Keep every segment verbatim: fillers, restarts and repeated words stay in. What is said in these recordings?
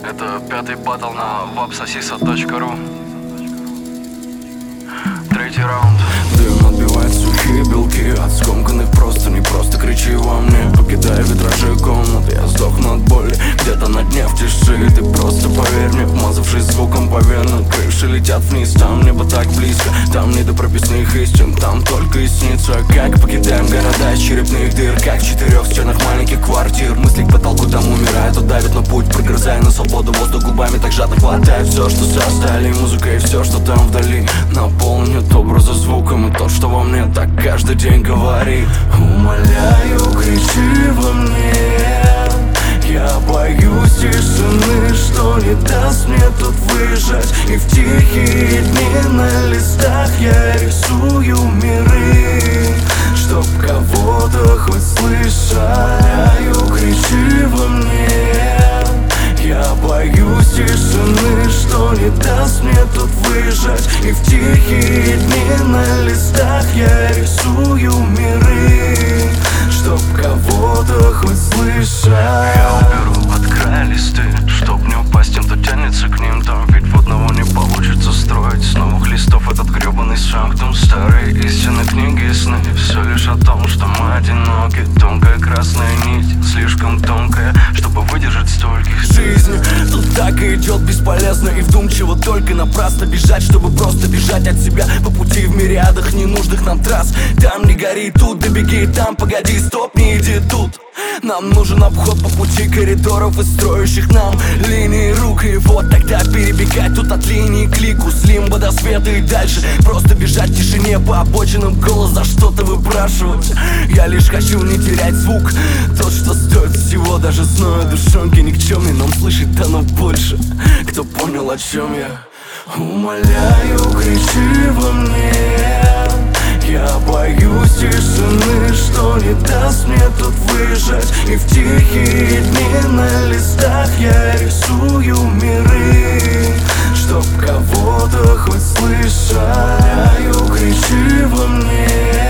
Это пятый батл на вапсосиса точка ру. Третий раунд. Дым отбивает сухие белки от скомканных простыней. Просто кричи во мне, покидая витражи комнаты. Я сдохну от боли где-то на дне в тиши. Ты просто поверь мне, вмазавшись звуком по венам. Крыши летят вниз, там небо так близко. Там не до прописных истин, там только и снится. Как покидаем города из черепных дыр, как в четырех стенах маленьких квартир. Мысли к потолку там умирают, удавит на путь, прогрызая на свободу воздух губами. Так жадно хватает все, что создали музыка и все, что там вдали. Наполнит образы звуком и то, что во мне так каждый день говорит. Умоляю, кричи во мне. Я боюсь тишины, что не даст мне тут выжить. И в тихие дни на листах я рисую миры, чтоб кого-то хоть слышать. Умоляю, кричи во мне. Я боюсь тишины, что не даст мне тут выжить. И в тихие дни на листах я рисую миры, чтоб кого-то хоть слышать. Я уберу от края листы, чтоб не упасть тем, кто тянется к ним. Там ведь в одного не получится строить с новых листов этот гребаный санктум. Старые истины, книги и сны, все лишь о том, что мы одиноки. Тонкая красная нить, слишком тонкая, чтобы выдержать стольких. Жизнь тут так и идет бесполезно и вдумчиво, только напрасно бежать, чтобы просто бежать от себя по пути в мириадах ненужных нам трасс. Там не гори, тут добеги, там погоди, стоп, не иди тут. Нам нужен обход по пути коридоров и строящих нам линии рук. И вот тогда перебегать тут от линии к лику, с лимба до света и дальше. Просто бежать в тишине по обочинам, голос за что-то выпрашивать. Я лишь хочу не терять звук, тот, что стоит всего. Даже зная душонки никчемный, но слышать дано больше. Кто понял, о чем я? Умоляю, кричи во мне. Я боюсь тишины, что не даст мне тут выжить. И в тихие дни на листах я рисую миры, чтоб кого-то хоть слышать. Умоляю, кричи во мне.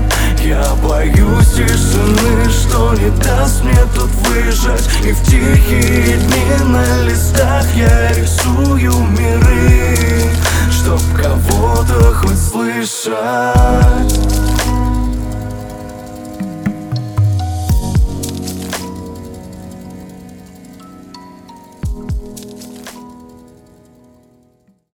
Я боюсь тишины, что не даст мне тут выжить. И в тихие дни на листах я рисую миры, чтоб кого-то хоть слышать.